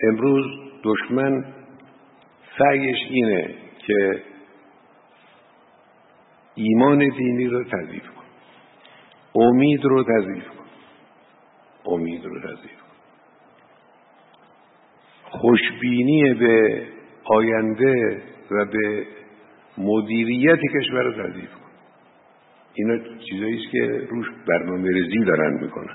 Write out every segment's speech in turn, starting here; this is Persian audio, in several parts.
امروز دشمن سعیش اینه که ایمان دینی رو تضعیف کن، امید رو تضعیف کن، خوشبینی به آینده و به مدیریت کشور رو تضعیف کن. اینا چیزایی است که روش برنامه‌ریزی دارن میکنن،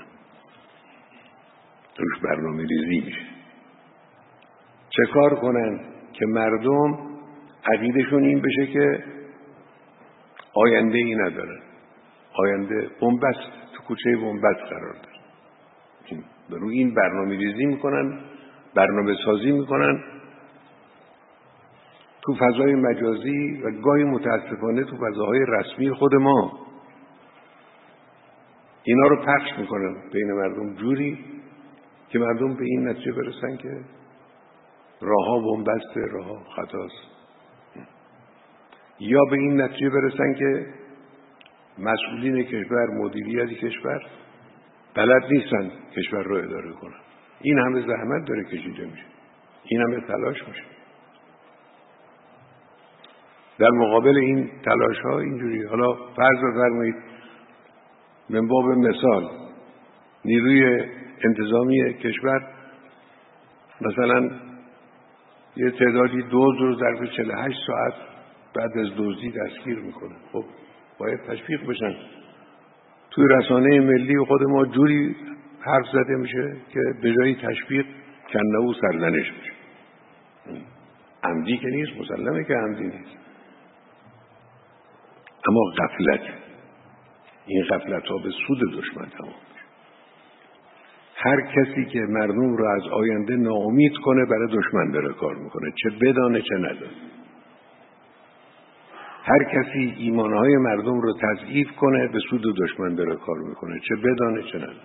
روش برنامه‌ریزی میشه. چه کار کنن که مردم عقیدشون این بشه که آینده ای ندارن، آینده بنبست، تو کوچه بنبست قرار داره. روی این برنامه‌ریزی میکنن، برنامه سازی میکنن تو فضای مجازی و گاهی متاسفانه تو فضاهای رسمی خود ما. اینا رو پخش میکنن بین مردم جوری که مردم به این نتیجه برسن که راهها بنبسته، راهها خطاست، یا به این نتیجه برسن که مسئولین کشور، مدیریت کشور بلد نیستن کشور رو اداره کنن. این همه زحمت داره کشیده میشه، این همه تلاش میشه. در مقابل این تلاش ها اینجوری، حالا فرض بفرمایید من باب مثال نیروی انتظامی کشور مثلا یه تعدادی دزد رو ظرف 48 ساعت بعد از دزدی دستگیر میکنه. خب باید تشویق بشن. توی رسانه ملی خود ما جوری حرف زده میشه که به جای تشویق کنه و سرزنش میشه. عمدی که نیست، مسلمه که عمدی نیست، اما غفلت، این غفلت ها به سود دشمن تمام میشه. هر کسی که مردم رو از آینده ناامید کنه برای دشمن داره کار میکنه، چه بدانه چه ندانه. هر کسی ایمانهای مردم رو تضعیف کنه به سود دشمن داره کار میکنه، چه بدانه چه ندانه.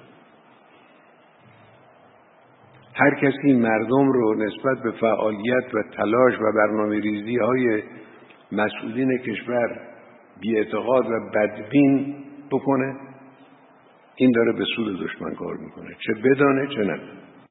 هر کسی مردم رو نسبت به فعالیت و تلاش و برنامه‌ریزی های مسئولین کشور بی‌اعتقاد و بدبین بکنه، این داره به سود دشمن کار میکنه، چه بدانه چه ندانه.